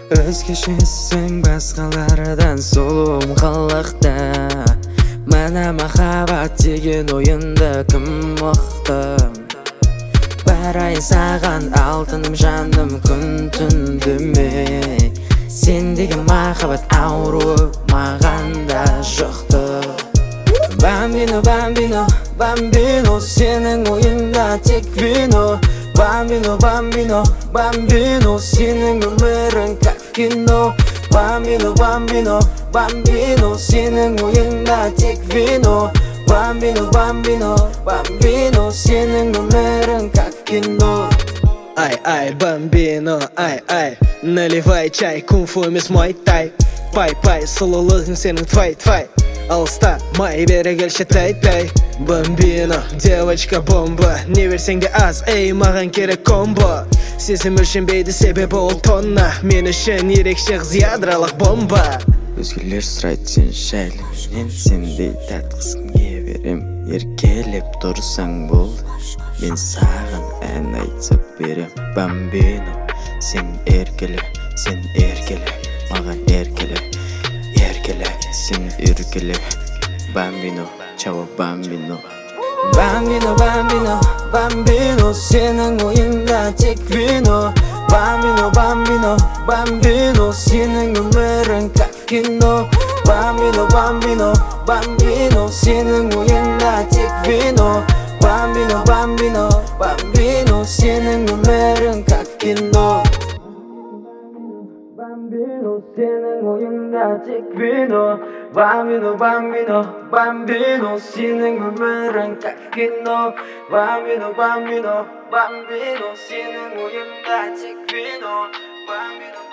Өзгешесің басқалардан сұлуым қылықта. Мана махаббат деген ойынды кім ұқты? Барайын саған алтыным жаным күн түн демей. Сен деген махаббат ауруы маған да жұқты. Бамбино, бамбино, бамбино, сенің ойында тек вино. Бамбино, бамбино, бамбино, сенің өмірің как кино. Бамбино, бамбино, бамбино, сенің ойында тек вино. Бамбино, бамбино, бамбино, сенің өмірің как кино. Ай, бамбино, ай, наливай чай, кунг-фу емес муай-тай. Пай, сұлулығың сенің твай, алыста май бере келші тай. Бамбино, девочка бомба, не берсең де аз, ей, маған керек комбо. Сезім өлшенбейді, себебі ол тонна, мен үшін ерекше қыз ядролық бомба. Өзгелер сұрайды сен жайлы, мен сендей тәтті қызыңе берем. Еркелеп тұрсаң болды, мен саған ән айтып берем. Бамбино, сен еркеле, маған еркеле, сен еркеле. Бамбино, чао бамбино. Бамбино, бамбино, бамбино, сенің ойында тек вино. Бамбино, бамбино, бамбино, сенің өмірің как кино. Бамбино, бамбино, бамбино, сенің ойында тек вино. Бамбино, бамбино, бамбино, сенің өмірің как кино. Бамбино, сенің ойында тек вино. Бамбино, бамбино, бамбино, сенің өмірің как кино. Бамбино, бамбино, бамбино, сенің ойында тек вино. Бамбино